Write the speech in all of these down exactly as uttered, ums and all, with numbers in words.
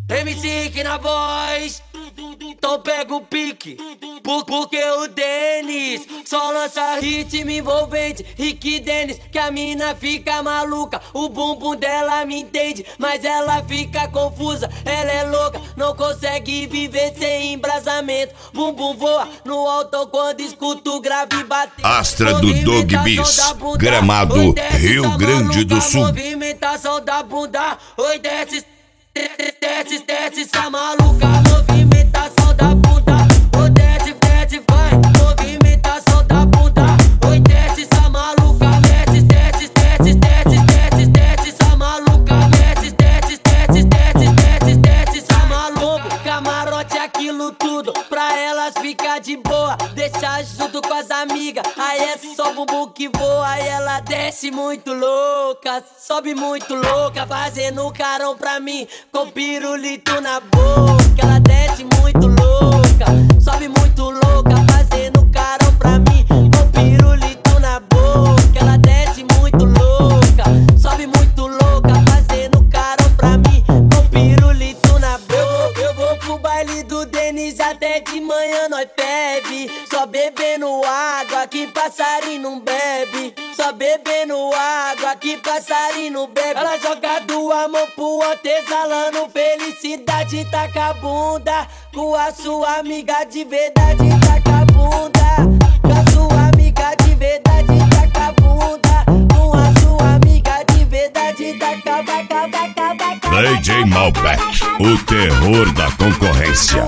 M C Rick na voz, então pega o pique, por, porque o Denis só lança ritmo envolvente. Rick Dennis, que a mina fica maluca, o bumbum dela me entende, mas ela fica confusa. Ela é louca, não consegue viver sem embrasamento. Bumbum voa no alto quando escuta o grave bater. Astra do Dog Bis, Gramado, Rio Grande do Sul. Movimentação da bunda, oi desce, desce, desce essa maluca. Movimentação da bunda, oi desce, desce, vai. Movimentação da bunda, oi desce essa maluca. Desce, desce, desce, desce, desce, desce essa maluca. Desce, desce, desce, desce, desce, desce essa maluca. Camarote aquilo tudo, pra elas ficar de boa. Deixar junto com as amigas, aí é só bumbum que voa. Aí ela desce muito louca, sobe muito louca, fazendo carão pra mim, com pirulito na boca. Ela desce muito louca, sobe muito louca, fazendo carão pra mim, com pirulito na boca. Ela desce muito louca, sobe muito louca, fazendo carão pra mim, com pirulito na boca. Eu vou pro baile do Denis até de manhã nós bebe, só bebendo água que passarinho não bebe. Só bebendo água que passarinho não bebe. Ela joga duas mãos pro outro exalando felicidade. Taca a bunda com a sua amiga de verdade. Taca a bunda com a sua amiga de verdade. Taca a bunda com a sua amiga de verdade. Taca, taca, taca, taca. D J Malbec, o terror da concorrência.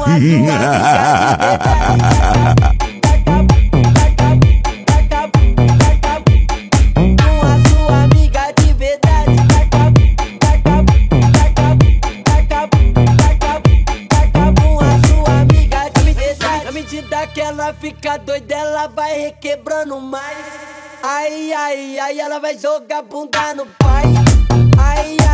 Que ela fica doida, ela vai requebrando mais. Ai, ai, ai, ela vai jogar bunda no pai. Ai, ai.